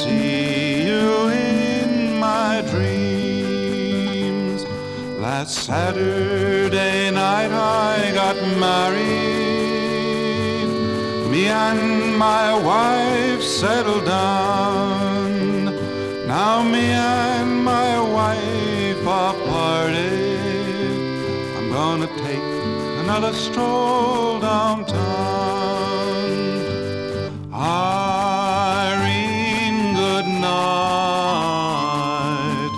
see you in my dreams. Last Saturday night I got married. Me and my wife settled down. Now me and my wife are parted. I'm gonna take another stroll downtown. Irene, good night.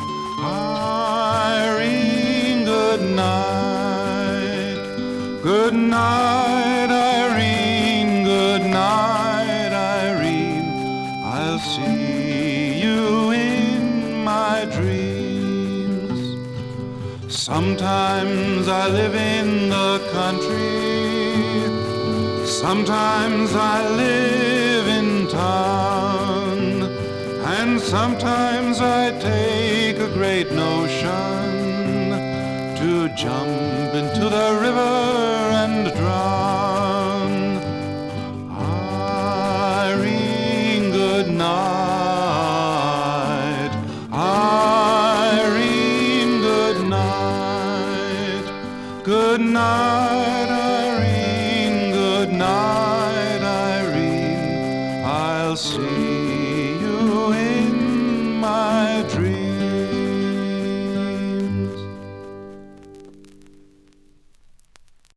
Irene, good night. Good night, Irene. Good night, Irene. I'll see you in my dreams. Sometimes I live in the country, sometimes I live in town, and sometimes I take a great notion to jump into the river and drown. Irene, good night. Irene, good night. Good night.